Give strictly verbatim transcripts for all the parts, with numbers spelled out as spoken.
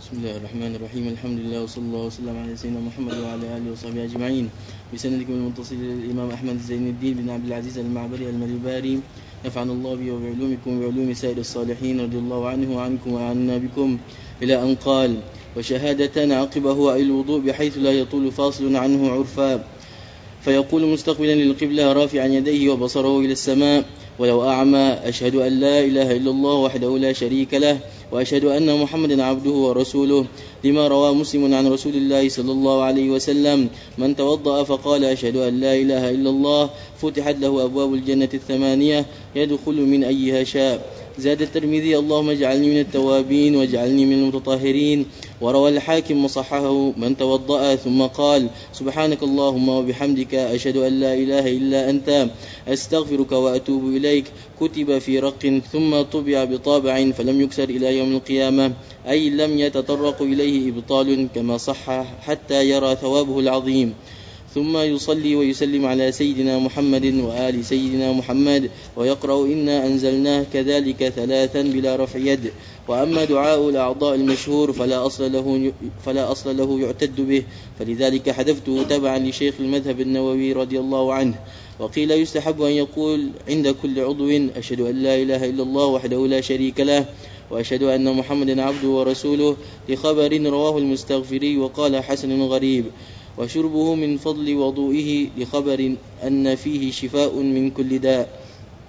بسم الله الرحمن الرحيم. الحمد لله وصلى الله وسلم على سيدنا محمد وعلى آله وصحبه أجمعين. بسندكم المتصل للإمام أحمد زين الدين بن عبد العزيز المعبري المريباري، نفعنا الله به وبعلومكم وبعلوم سائر الصالحين، رضي الله عنه وعنكم وعنا بكم، إلى أن قال: وشهادة عقبه أي الوضوء بحيث لا يطول فاصل عنه عرفا، فيقول مستقبلا للقبلة رافعا يديه وبصره إلى السماء: ولو أعمى أشهد أن لا إله إلا الله وحده لا شريك له، وأشهد أن محمدا عبده ورسوله، لما روى مسلم عن رسول الله صلى الله عليه وسلم: من توضأ فقال أشهد أن لا إله إلا الله فتحت له أبواب الجنة الثمانية يدخل من أيها شاء. زاد الترمذي: اللهم اجعلني من التوابين واجعلني من المتطهرين. وروى الحاكم وصححه: من توضأ ثم قال سبحانك اللهم وبحمدك أشهد أن لا إله إلا أنت أستغفرك وأتوب إليك كتب في رق ثم طبع بطابع فلم يكسر إلى يوم القيامة، أي لم يتطرق إليه إبطال كما صح حتى يرى ثوابه العظيم. ثم يصلي ويسلم على سيدنا محمد وآل سيدنا محمد، ويقرأ إنا أنزلناه كذلك ثلاثا بلا رفع يد. وأما دعاء الأعضاء المشهور فلا أصل له, فلا أصل له يعتد به، فلذلك حذفته تبعا لشيخ المذهب النووي رضي الله عنه. وقيل يستحب أن يقول عند كل عضو أشهد أن لا إله إلا الله وحده لا شريك له، وأشهد أن محمدا عبده ورسوله، لخبر رواه المستغفري وقال حسن غريب. وشربه من فضل وضوئه، لخبر أن فيه شفاء من كل داء.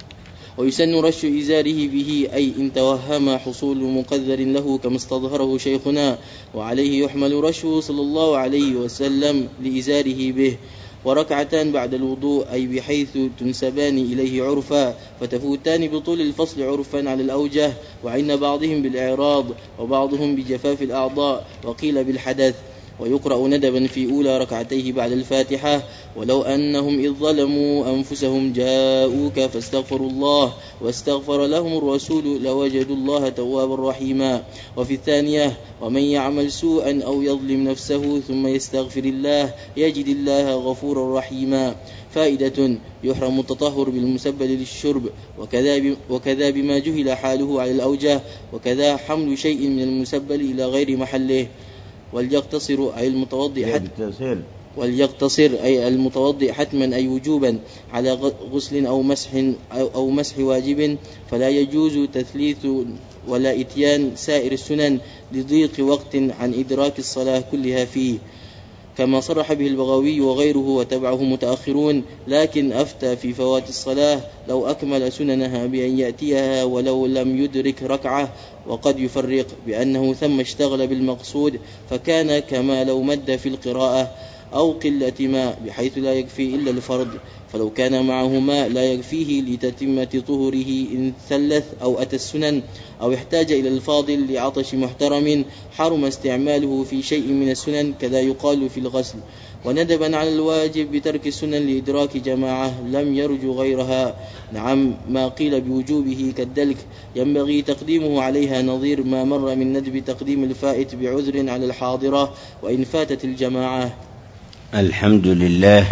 ويسن رش إزاره به، أي إن توهم حصول مقدر له كما استظهره شيخنا، وعليه يحمل رشه صلى الله عليه وسلم لإزاره به. وركعتان بعد الوضوء، أي بحيث تنسبان إليه عرفا، فتفوتان بطول الفصل عرفا على الأوجه، وعند بعضهم بالإعراض وبعضهم بجفاف الأعضاء، وقيل بالحدث. ويقرأ ندبا في أولى ركعتيه بعد الفاتحة: ولو أنهم إذ ظلموا أنفسهم جاءوك فاستغفروا الله واستغفر لهم الرسول لوجدوا الله توابا رحيما. وفي الثانية: ومن يعمل سوءا أو يظلم نفسه ثم يستغفر الله يجد الله غفورا رحيما. فائدة: يحرم التطهر بالمسبل للشرب، وكذا, وكذا بما جهل حاله على الأوجه، وكذا حمل شيء من المسبل إلى غير محله. وليقتصر أي المتوضئ حتما وليقتصر أي المتوضئ حتما أي وجوبا على غسل أو مسح أو مسح واجب، فلا يجوز تثليث ولا إتيان سائر السنن لضيق وقت عن إدراك الصلاة كلها فيه، كما صرح به البغوي وغيره وتبعه متأخرون. لكن أفتى في فوات الصلاة لو أكمل سننها بأن يأتيها ولو لم يدرك ركعة، وقد يفرق بأنه ثم اشتغل بالمقصود، فكان كما لو مد في القراءة أو قلة ماء بحيث لا يكفي إلا الفرض، فلو كان معه ماء لا يكفيه لتتمة طهره إن ثلث أو أتى السنن أو احتاج إلى الفاضل لعطش محترم حرم استعماله في شيء من السنن، كذا يقال في الغسل. وندبا على الواجب بترك السنن لإدراك جماعة لم يرجو غيرها. نعم، ما قيل بوجوبه كالدلك ينبغي تقديمه عليها، نظير ما مر من ندب تقديم الفائت بعذر على الحاضرة وإن فاتت الجماعة. الحمد لله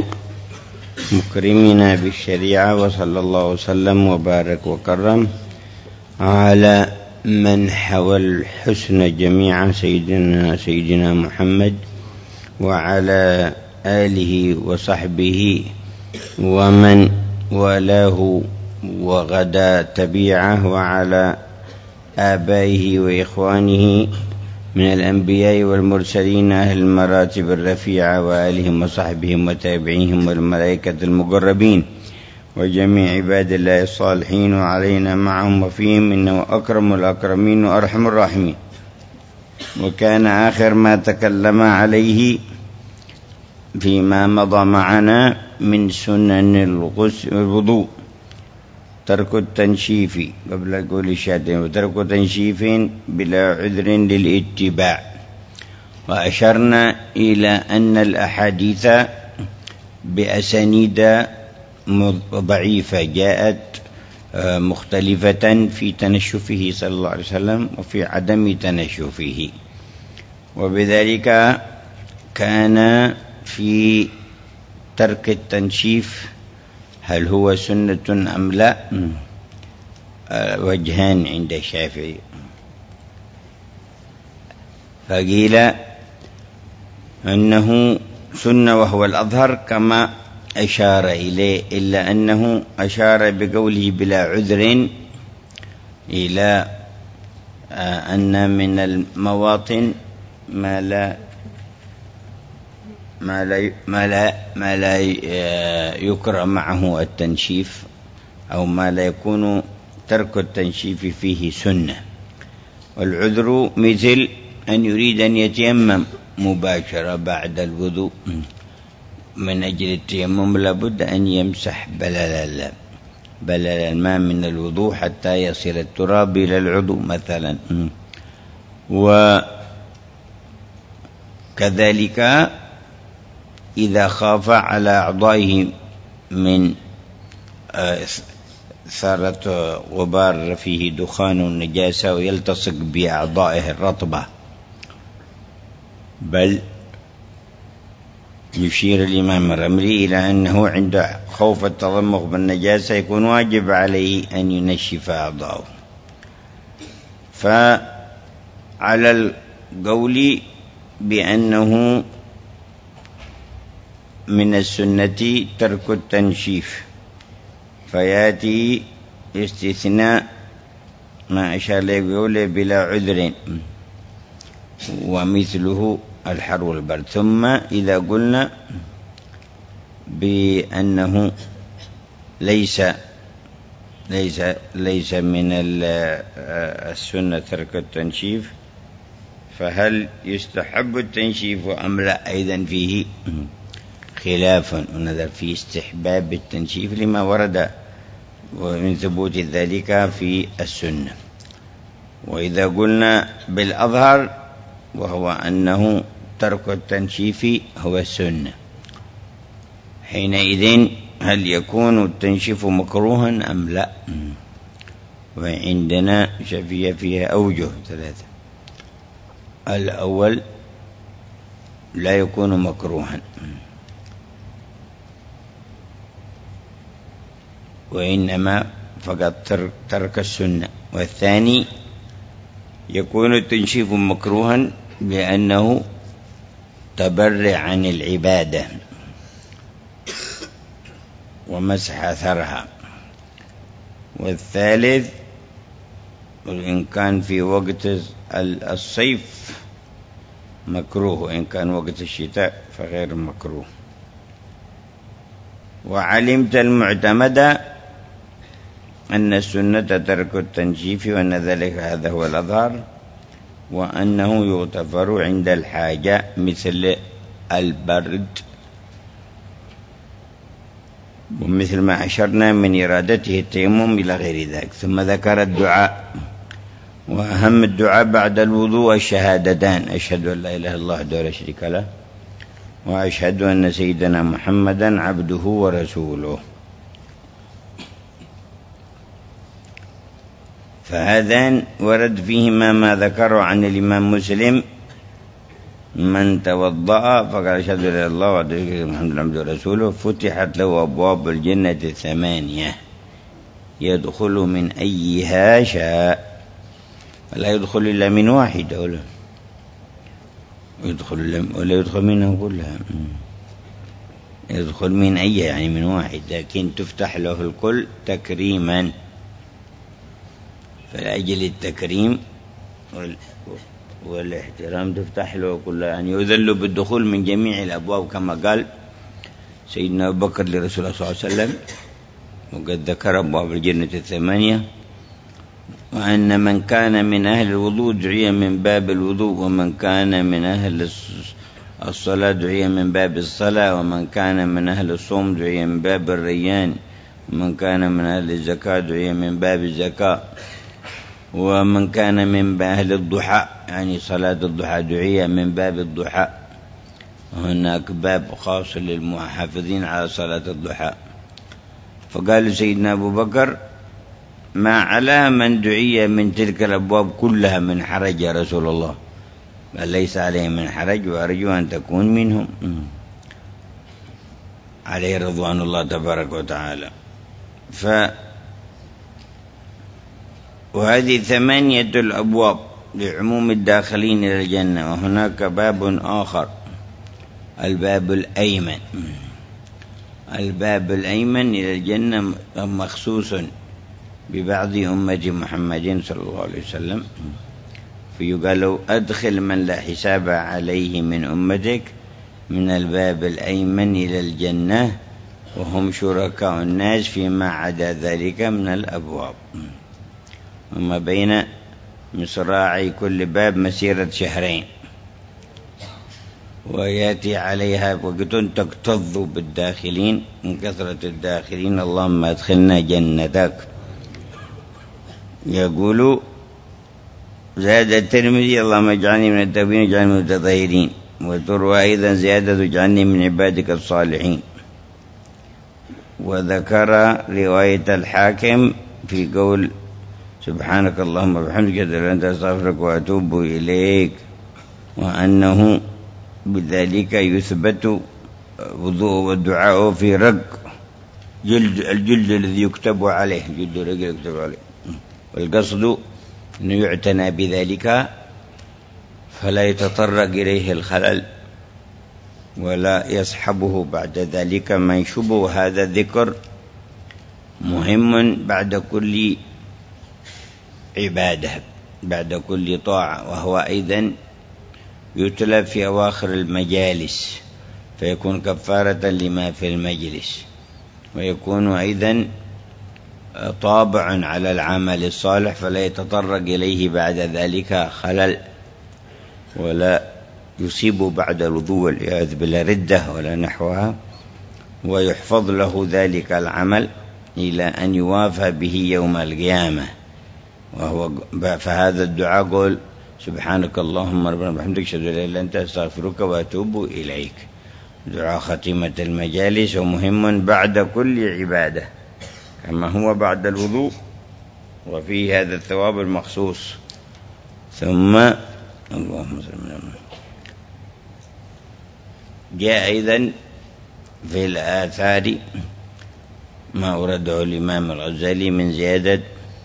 مكرمنا بالشريعة، وصلى الله وسلم وبارك وكرم على من حوى الحسن جميعا، سيدنا سيدنا محمد وعلى آله وصحبه ومن والاه وغدا تبيعه، وعلى آبائه وإخوانه من الأنبياء والمرسلين أهل المراتب الرفيعة، وآلهم وصحبهم وتابعيهم والملائكة المقربين وجميع عباد الله الصالحين، وعلينا معهم وفيهم، إنه أكرم الأكرمين وأرحم الراحمين. وكان آخر ما تكلم عليه فيما مضى معنا من سنن الوضوء ترك التنشيف قبل قول شهادتين، وترك تنشيف بلا عذر للاتباع. وأشرنا إلى أن الأحاديث بأسانيد ضعيفة جاءت مختلفة في تنشفه صلى الله عليه وسلم وفي عدم تنشفه، وبذلك كان في ترك التنشيف هل هو سنة أم لا وجهان عند الشافعي. فقيل أنه سنة وهو الأظهر كما أشار إليه، إلا أنه أشار بقوله بلا عذر إلى أن من المواطن ما لا ما لا ما لا, ما لا يكره معه التنشيف، أو ما لا يكون ترك التنشيف فيه سنة. والعذر مثل أن يريد أن يتيمم مباشرة بعد الوضوء، من أجل التيمم لابد أن يمسح بلل بلل الماء من الوضوء حتى يصل التراب إلى العضو مثلا. وكذلك إذا خاف على أعضائه من صارت غبار فيه دخان النجاسة ويلتصق بأعضائه الرطبة، بل يشير الإمام الرملي إلى أنه عند خوف التضمخ بالنجاسة يكون واجب عليه أن ينشف أعضاءه. فعلى القول بأنه من السنة ترك التنشيف، فيأتي استثناء ما أشار له بقوله بلا عذر، ومثله الحر والبرد. ثم إذا قلنا بأنه ليس ليس ليس من السنة ترك التنشيف، فهل يستحب التنشيف أم لا؟ أيضا فيه خلاف ونظر في استحباب التنشيف لما ورد ومن ثبوت ذلك في السنة. وإذا قلنا بالأظهر وهو أنه ترك التنشيف هو السنة، حينئذ هل يكون التنشيف مكروها أم لا؟ وعندنا شفية فيها أوجه ثلاثة. الأول لا يكون مكروها، وإنما فقط ترك السنة. والثاني يكون التنشيف مكروها لأنه تبرع عن العبادة ومسح أثرها. والثالث إن كان في وقت الصيف مكروه، وإن كان وقت الشتاء فغير مكروه. وعلمت المعتمد أن السنة ترك التنشيف، وأن ذلك هذا هو الأظهر، وأنه يغتفر عند الحاجة مثل البرد، ومثل ما أشرنا من إرادته التيمم إلى غير ذلك. ثم ذكر الدعاء، وأهم الدعاء بعد الوضوء الشهادتان: أشهد أن لا إله إلا الله وحده لا شريك له، وأشهد أن سيدنا محمدا عبده ورسوله. فهذان ورد فيهما ما ذكره عن الإمام مسلم: من توضأ فقال أشهد أن لا إله إلا الله وحده لا شريك له محمد عبده ورسوله فتحت له أبواب الجنة الثمانية يدخل من أيها شاء، ولا يدخل إلا من واحدة، ولا يدخل ولا يدخل منها كلها، يدخل من أي يعني من واحد، لكن تفتح له الكل تكريما. فلأجل التكريم والاحترام تفتح له كلها، يعني يذل بالدخول من جميع الأبواب، كما قال سيدنا أبو بكر لرسول الله صلى الله عليه وسلم، وقد ذكر أبواب الجنة الثمانية، وأن من كان من أهل الوضوء دعي من باب الوضوء، ومن كان من أهل الصلاة دعي من باب الصلاة، ومن كان من أهل الصوم دعي من باب الريان، ومن كان من أهل الزكاة دعي من باب الزكاة، ومن كان من أهل الضحى يعني صلاة الضحى دعي من باب الضحى. وهناك باب خاص للمحافظين على صلاة الضحى. فقال سيدنا أبو بكر: ما على من دعي من تلك الأبواب كلها من حرج يا رسول الله؟ بل ليس عليه من حرج، وأرجو أن تكون منهم، عليه رضوان الله تبارك وتعالى. ف وهذه ثمانية الأبواب لعموم الداخلين إلى الجنة. وهناك باب آخر، الباب الأيمن. الباب الأيمن إلى الجنة مخصوص ببعض أمة محمد صلى الله عليه وسلم، فيقال أدخل من لا حساب عليه من أمتك من الباب الأيمن إلى الجنة، وهم شركاء الناس فيما عدا ذلك من الأبواب، وما بين مصراعي كل باب مسيرة شهرين، ويأتي عليها وقت تكتظ بالداخلين من كثرة الداخلين. اللهم أدخلنا جنتك. يقول زاد الترمذي اللهم اجعلني من التوابين واجعلني من المتطهرين، وتروى أيضا زيادة اجعلني من عبادك الصالحين. وذكر رواية الحاكم في قول سبحانك اللهم وبحمدك أشهد أن لا إله إلا أنت أستغفرك وأتوب إليك، وأنه بذلك يثبت وضوء والدعاء في رق جلد الجلد الذي يكتب عليه، جلد الرجل يكتب عليه، والقصد أنه يعتنى بذلك فلا يتطرق إليه الخلل ولا يصحبه بعد ذلك منشوب. وهذا الذكر مهم بعد كل عبادة، بعد كل طاعة، وهو أيضا يتلى في أواخر المجالس فيكون كفارة لما في المجلس، ويكون أيضا طابع على العمل الصالح فلا يتطرق إليه بعد ذلك خلل ولا يصيب بعد الوضوء والعياذ بالله ردة ولا نحوها، ويحفظ له ذلك العمل إلى أن يوافى به يوم القيامة. وهو فهذا الدعاء قول سبحانك اللهم ربنا وبحمدك أشهد أن لا إله إلا أنت أستغفرك وأتوب إليك، دعاء ختمة المجالس، ومهم بعد كل عبادة كما هو بعد الوضوء، وفيه هذا الثواب المخصوص. ثم اللهم صل على محمد. جاء أيضا في الآثار ما أورده الإمام الغزالي من زيادة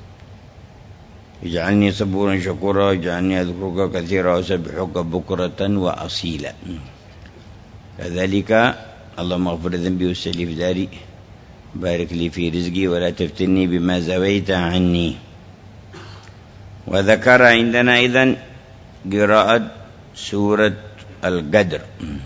اجعلني صبورا شكورا واجعلني أذكرك كثيرا وأسبحك بكرة وأصيلا. كذلك اللهم اغفر ذنبي والسلي في داري، بارك لي في رزقي ولا تفتني بما زويت عني. وذكر عندنا أيضا قراءة سورة القدر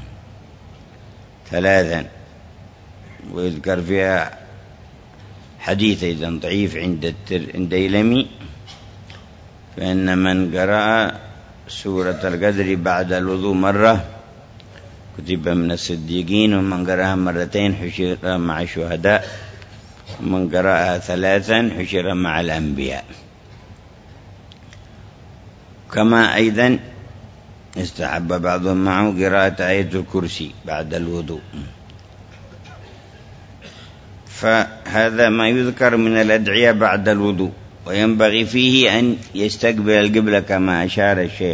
ثلاثا، ويذكر فيها حديث أيضا ضعيف عند الديلمي، فإن من قرأ سورة القدر بعد الوضوء مرة كتب من الصديقين، ومن قرأها مرتين حشر مع الشهداء، ومن قرأها ثلاثا حشر مع الأنبياء. كما أيضا استحب بعضهم معه قراءة آية الكرسي بعد الوضوء. فهذا ما يذكر من الأدعية بعد الوضوء، وينبغي فيه أن يستقبل القبلة كما أشار الشيخ.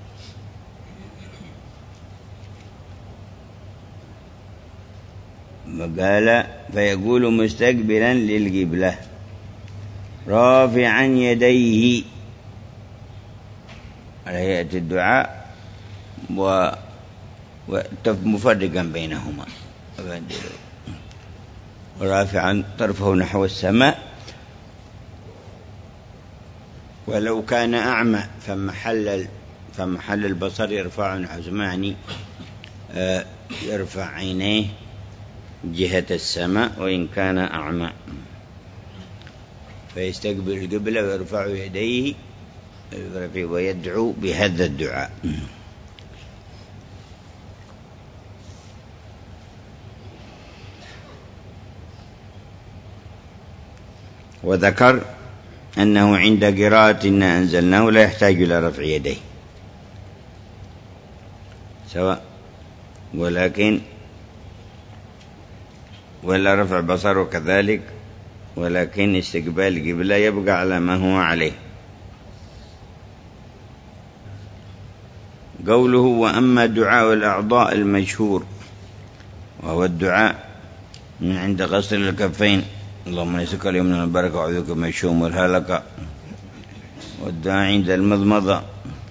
وقال فيقول مستقبلا للقبلة رافعا يديه على هيئة الدعاء ومفرقا بينهما، ورافعا طرفه نحو السماء. ولو كان أعمى فمحل فمحل البصر يرفع نحو زماني، يرفع عينيه جهة السماء وإن كان أعمى، فيستقبل القبلة ويرفع يديه ويدعو بهذا الدعاء. وذكر أنه عند قراءة إنا أنزلناه لا يحتاج إلى رفع يديه سواء، ولكن ولا رفع بصره كذلك، ولكن استقبال القبلة يبقى على ما هو عليه. قوله وأما دعاء الأعضاء المشهور وهو الدعاء من عند غسل الكفين اللهم نسألك اليمن والبركة وأعوذ بك من الشوم والهلكة، والدعاء عند المضمضة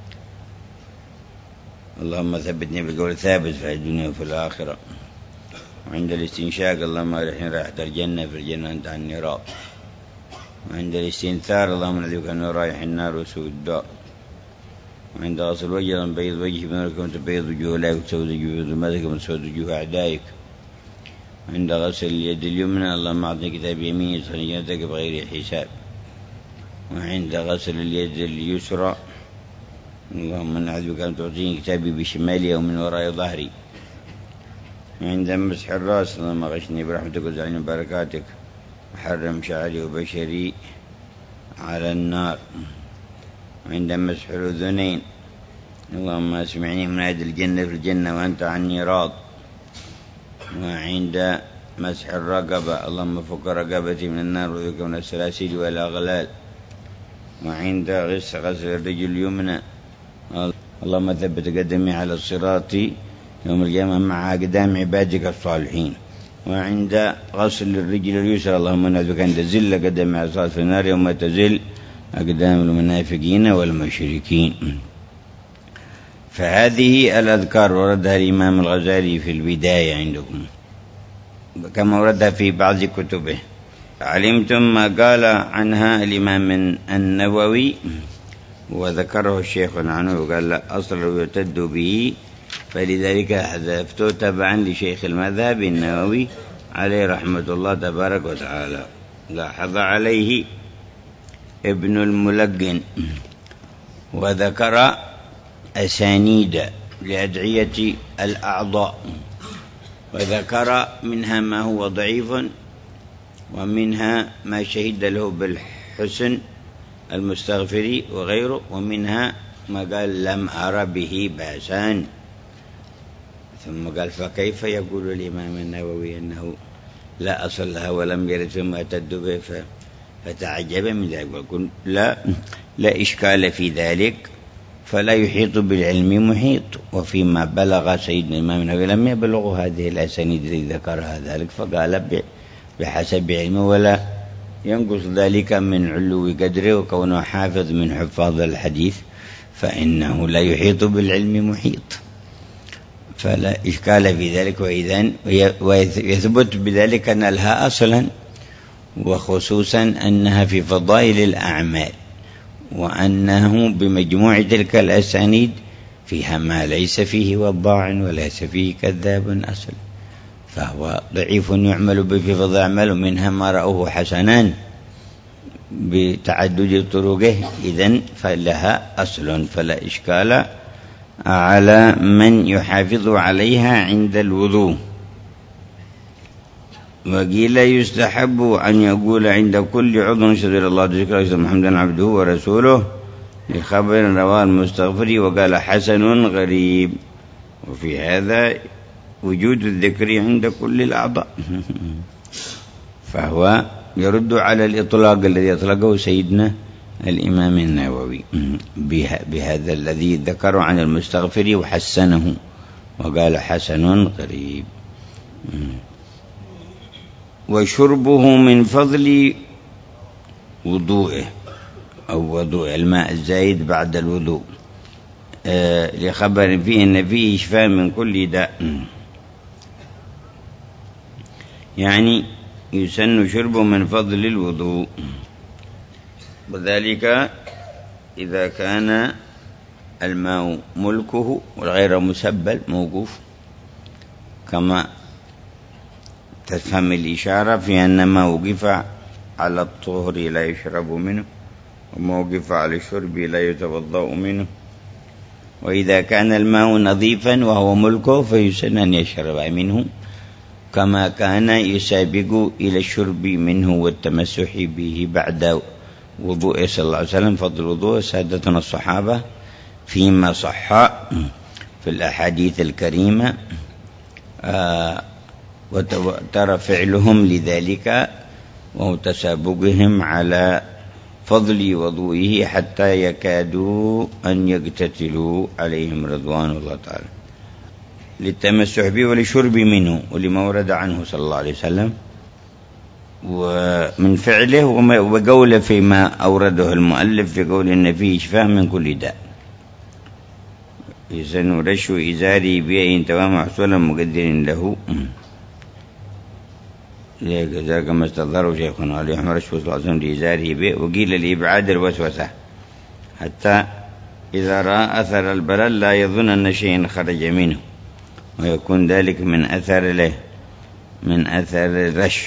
اللهم ثبتني بالقول الثابت في الدنيا وفي الآخرة. وعند الاستنشاق اللهم أرحني رائحة الجنة في الجنة أنت عني راض. وعند الاستنثار اللهم نعوذ بك من رائح النار وسوء الدار. وعند غسل الوجه اللهم بيض وجهي بنورك وتبيض وجوه أولئك وتسود وجوه ظلماتك وتسود وجوه أعدائك. وعند غسل اليد اليمنى اللهم أعطني كتاب يميني يدخلني جنتك بغير حساب. وعند غسل اليد اليسرى اللهم نعوذ بك أن تعطيني كتابي بشمالي أو من وراء ظهري. وعند مسح الرأس اللهم غشني برحمتك وزعني ببركاتك وحرم شعري وبشري على النار. وعند مسح الأذنين اللهم اسمعني منادي الجنة في الجنة وأنت عني راض. وعند مسح الرقبة اللهم فك رقبتي من النار وذك من السلاسل والأغلال. وعند غسل غسل الرجل اليمنى اللهم ثبت قدمي على الصراط يوم القيامة مع أقدام عبادك الصالحين. وعند غسل الرجل اليسرى اللهم نعوذ بك أن تزل قدمي على الصراط في النار يوم تزل أقدام المنافقين والمشركين. فهذه الأذكار وردها الإمام الغزالي في البداية عندكم كما وردها في بعض كتبه. علمتم ما قال عنها الإمام النووي وذكره الشيخ عنه وقال لا أصل يعتد به، فلذلك حذفته تبعا لشيخ المذهب النووي عليه رحمة الله تبارك وتعالى. لاحظ عليه ابن الملقن وذكر أسانيد لأدعية الأعضاء، وذكر منها ما هو ضعيف ومنها ما شهد له بالحسن المستغفري وغيره، ومنها ما قال لم أرى به بأسان. ثم قال فكيف يقول الإمام النووي أنه لا أصل لها ولم يرد ثم اعتد به، فتعجب من ذلك وقل لا لا إشكال في ذلك، فلا يحيط بالعلم محيط. وفيما بلغ سيدنا الإمام النووي لم يبلغ هذه الأسانيد التي ذكرها ذلك، فقال بحسب علمه ولا ينقص ذلك من علو قدره، وكونه حافظ من حفاظ الحديث فإنه لا يحيط بالعلم محيط، فلا إشكال في ذلك. وإذن ويثبت بذلك أن لها أصلا، وخصوصا أنها في فضائل الأعمال، وأنه بمجموع تلك الأسانيد فيها ما ليس فيه وضاع وليس فيه كذاب أصل، فهو ضعيف يعمل به في فضائل الأعمال، ومنها ما رأوه حسنان بتعدد طرقه، إذن فلها أصل فلا إشكال على من يحافظ عليها عند الوضوء. وقيل يستحب أن يقول عند كل عضو أشهد أن لا إله إلا الله محمدا عبده ورسوله لخبر رواه المستغفري، وقال حسن غريب. وفي هذا وجود الذكر عند كل الأعضاء، فهو يرد على الإطلاق الذي أطلقه سيدنا الإمام النووي بهذا الذي ذكره عن المستغفري وحسنه وقال حسن غريب. وشربه من فضل وضوئه أو وضوء الماء الزايد بعد الوضوء آه لخبر فيه أن فيه شفاء من كل داء، يعني يسن شربه من فضل الوضوء، وذلك إذا كان الماء ملكه والغير مسبل موقوف، كما تفهم الإشارة في أن ما وقف على الطهر لا يشرب منه، وما وقف على الشرب لا يتوضأ منه. وإذا كان الماء نظيفا وهو ملكه فيسن أن يشرب منه، كما كان يسابق إلى الشرب منه والتمسح به بعد وضوء صلى الله عليه وسلم. فضل وضوء سادتنا الصحابة فيما صح في الأحاديث الكريمة، آه وترى فعلهم لذلك وتسابقهم على فضل وضوئه حتى يكادوا أن يقتتلوا عليهم رضوان الله تعالى للتمسح به ولشرب منه ولما ورد عنه صلى الله عليه وسلم ومن فعله وقوله فيما أورده المؤلف في قول إن فيه شفاء من كل داء. يسن رش إزاري بأين تمام حصولا مقدر له ذلك ما استظهره شيخنا علي أحمد رش وصل عظم لإزاره بأ وقيل لإبعاد الوسوسة حتى إذا رأى أثر البلل لا يظن أن شيئا خرج منه ويكون ذلك من أثر له من أثر الرش.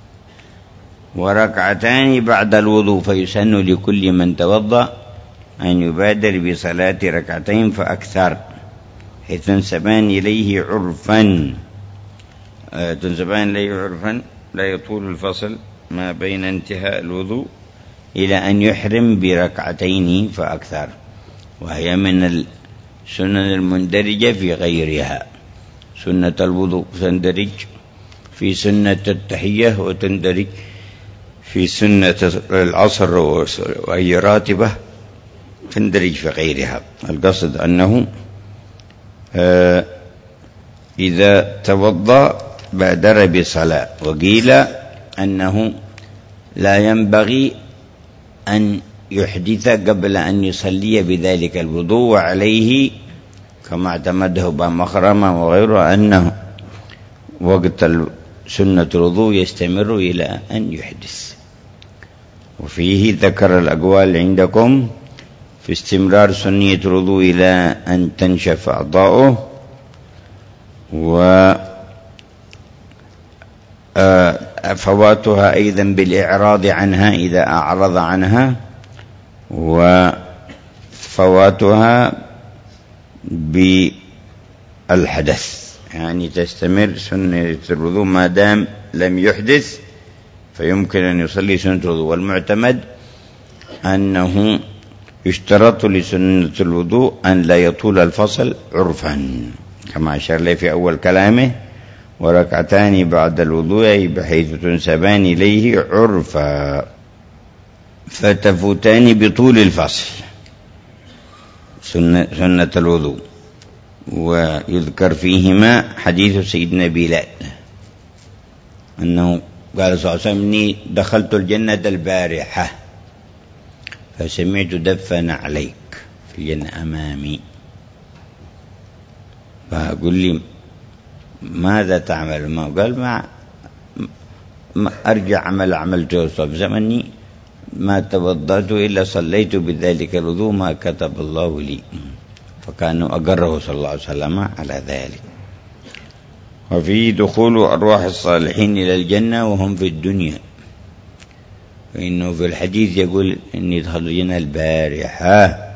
وركعتان بعد الوضوء فيسن لكل من توضأ أن يبادر بصلاة ركعتين فأكثر حيث تنسبان إليه عرفا آه تنسبان إليه عرفا لا يطول الفصل ما بين انتهاء الوضوء إلى أن يحرم بركعتين فأكثر، وهي من السنن المندرجة في غيرها. سنة الوضوء تندرج في سنة التحية وتندرج في سنة العصر وهي راتبة تندرج في غيرها. القصد أنه آه إذا توضأ بادر بصلاة. وقيل أنه لا ينبغي أن يحدث قبل أن يصلي بذلك الوضوء، وعليه كما اعتمده بمخرمة وغيره أنه وقت سنة الوضوء يستمر إلى أن يحدث. وفيه ذكر الأقوال عندكم في استمرار سنية الوضوء إلى أن تنشف أعضاؤه، و فواتها أيضا بالإعراض عنها إذا أعرض عنها، وفواتها بالحدث، يعني تستمر سنة الوضوء ما دام لم يحدث فيمكن أن يصلي سنة الوضوء. والمعتمد أنه يشترط لسنة الوضوء أن لا يطول الفصل عرفا كما أشار لي في أول كلامه، وركعتان بعد الوضوء بحيث تنسبان إليه عرفا فتفوتان بطول الفصل سنة, سنة الوضوء. ويذكر فيهما حديث سيدنا بلال أنه قال صلى الله عليه وسلم إني دخلت الجنة البارحة فسمعت دفن عليك في الجنة أمامي، فأقول لي ماذا تعمل؟ ما قال ما, ما أرجع عمل عملته في زمني ما توضأت إلا صليت بذلك الوضوء ما كتب الله لي، فكانوا أقره صلى الله عليه وسلم على ذلك. وفي دخول أرواح الصالحين إلى الجنة وهم في الدنيا، فإنه في الحديث يقول إني دخلت الجنة البارحة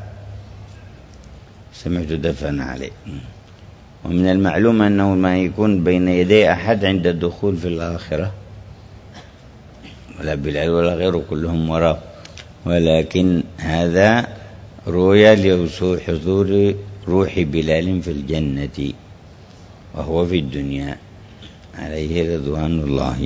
سمعت دفن عليه. ومن المعلوم أنه ما يكون بين يدي أحد عند الدخول في الآخرة، ولا بلال ولا غيره كلهم وراء، ولكن هذا رؤيا لحضور روح بلال في الجنة وهو في الدنيا عليه رضوان الله.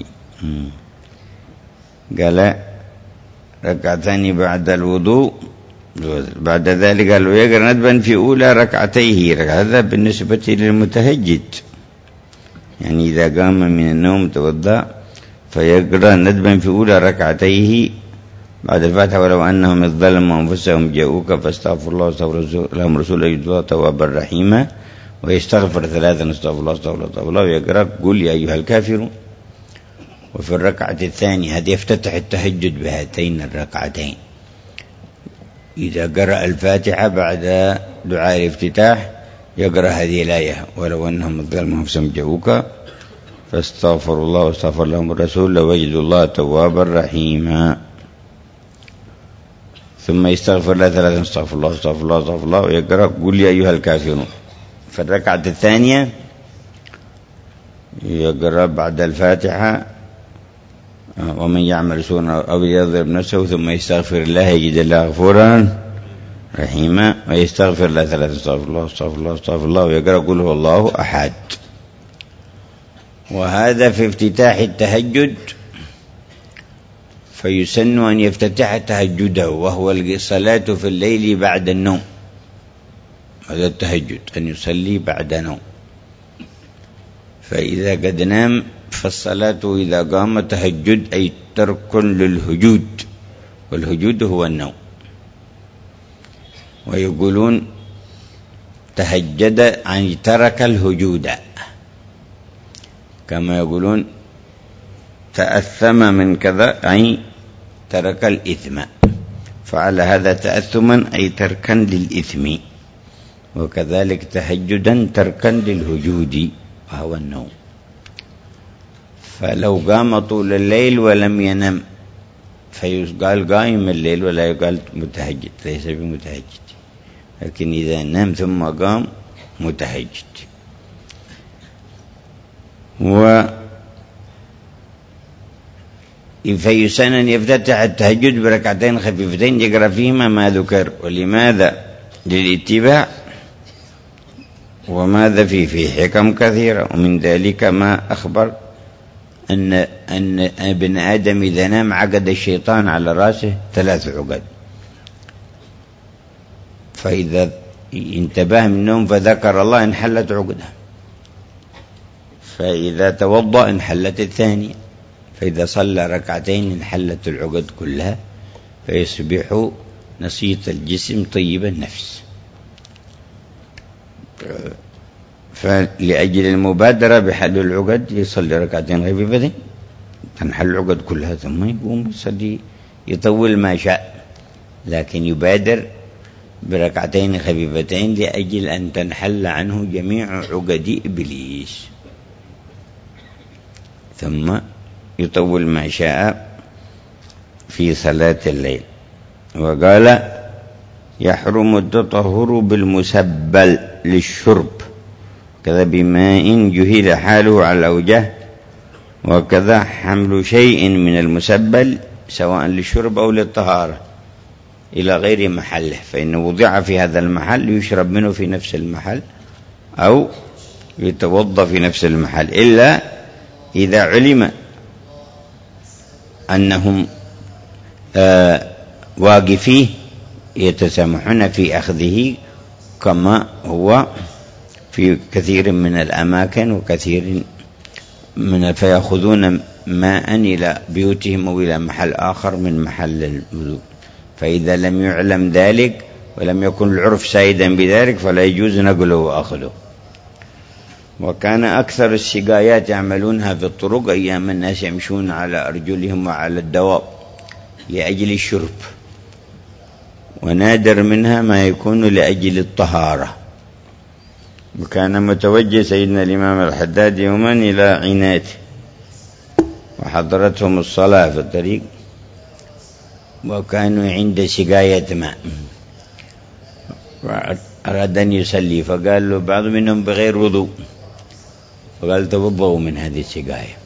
قال ركعتان بعد الوضوء، بعد ذلك قالوا يقرأ ندبا في أولى ركعتيه. هذا بالنسبة للمتهجد، يعني إذا قام من النوم توضأ فيقرأ ندبا في أولى ركعتيه بعد الفاتحة ولو أنهم إذ ظلموا أنفسهم جاءوك فاستغفر الله واستغفر لهم رسوله يجد الله توابا رحيما، ويستغفر ثلاثا استغفر الله استغفر الله استغفر الله، ويقرأ قل يا أيها الكافرون. وفي الركعة الثانية هذا يفتتح التهجد بهاتين الركعتين، إذا قرأ الفاتحة بعد دعاء الافتتاح يقرأ هذه الآية ولو أنهم إذ ظلموا أنفسهم جاءوك فاستغفر الله واستغفر لهم الرسول ويجد الله توابا رحيما، ثم يستغفر الله ثلاثا استغفر الله استغفر الله استغفر الله، ويقرأ قل يا أيها الكافرون. في الركعة الثانية يقرأ بعد الفاتحة ومن يعمل سوءا أو يضرب نفسه ثم يستغفر الله يجد الله غفورا رحيما، ويستغفر الله ثلاثا استغفر الله استغفر الله استغفر الله، ويقرأ قل هو الله أحد. وهذا في افتتاح التهجد، فيسن أن يفتتح تهجده وهو الصلاة في الليل بعد النوم. هذا التهجد أن يصلي بعد نوم، فإذا قد نام فالصلاة إذا قام تهجد أي ترك للهجود، والهجود هو النوم. ويقولون تهجد يعني ترك الهجود، كما يقولون تأثم من كذا أي ترك الإثم، فعل هذا تأثما أي تركا للإثم، وكذلك تهجدا تركا للهجود وهو النوم. فلو قام طول الليل ولم ينم فيقال قائم الليل ولا يقال متهجد، ليس بمتهجد، لكن إذا نام ثم قام متهجد. و فيسن أن يفتتح التهجد بركعتين خفيفتين يقرأ فيهما ما ذكر. ولماذا؟ للاتباع، وماذا فيه في حكم كثيرة، ومن ذلك ما أخبر أن أن ابن آدم إذا نام عقد الشيطان على رأسه ثلاث عقد، فإذا انتبه من النوم فذكر الله انحلت عقده، فإذا توضأ انحلت الثانية، فإذا صلى ركعتين انحلت العقد كلها، فيصبح نشيط الجسم طيب النفس. فلأجل المبادرة بحل العقد يصلي ركعتين خفيفتين تنحل العقد كلها، ثم يقوم يصلي يطول ما شاء، لكن يبادر بركعتين خفيفتين لأجل أن تنحل عنه جميع عقد إبليس، ثم يطول ما شاء في صلاة الليل. وقال يحرم التطهر بالمسبل للشرب كذا بماء جهل حاله على الأوجه، وكذا حمل شيء من المسبل سواء للشرب أو للطهارة إلى غير محله، فإن وضع في هذا المحل يشرب منه في نفس المحل أو يتوضأ في نفس المحل، إلا إذا علم أنهم آه واقفيه يتسامحون في أخذه، كما هو في كثير من الأماكن وكثير من فيأخذون ماء إلى بيوتهم أو إلى محل آخر من محل الوضوء. فإذا لم يعلم ذلك ولم يكن العرف سائدا بذلك فلا يجوز نقله وأخذه. وكان أكثر السقايات يعملونها في الطرق أيام الناس يمشون على أرجلهم وعلى الدواب لأجل الشرب، ونادر منها ما يكون لأجل الطهارة. وكان متوجه سيدنا الإمام الحداد يوما إلى عنات وحضرتهم الصلاة في الطريق، وكانوا عند سقاية ماء، وأراد أن يصلي، فقال له بعض منهم بغير وضوء، فقال توضؤوا من هذه السقاية،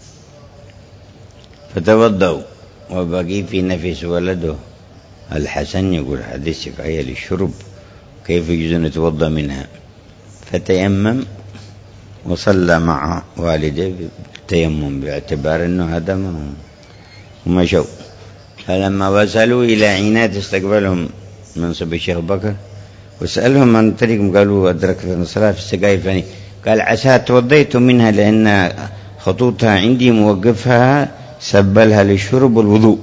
فتوضؤوا. وبقي في نفس ولده الحسن يقول هذه السقاية للشرب كيف يجوز أن نتوضأ منها؟ فتيمم وصلى مع والده بالتيمم باعتبار أنه هذا ما ومشوا. فلما وصلوا إلى عنات استقبلهم منصب الشيخ بكر وسألهم عن طريقهم، قالوا أدركت الصلاة في السقاية الفلانية، قال عسى توضيت منها لأن خطوطها عندي موقفها سبلها للشرب والوضوء.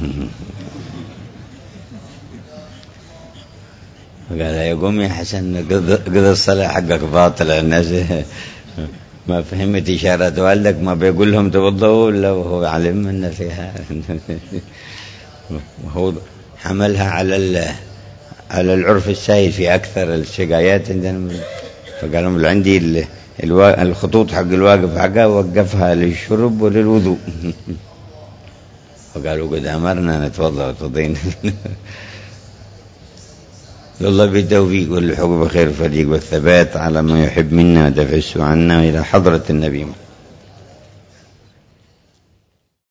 قال يقوم يا حسن قد الصلاة حقك باطلة، الناس ما فهمت إشارات والدك، ما بيقول لهم توضؤوا إلا وهو علم أن فيها وهو حملها على على العرف السائد في أكثر السقايات عندنا. فقال لهم عندي الخطوط حق الواقف حقها وقفها للشرب وللوضوء. فقالوا قد أمرنا نتوضأ وتضين. والله بالتوفيق والحب بخير الفريق والثبات على ما يحب منا ودفع السوء عنا إلى حضرة النبي.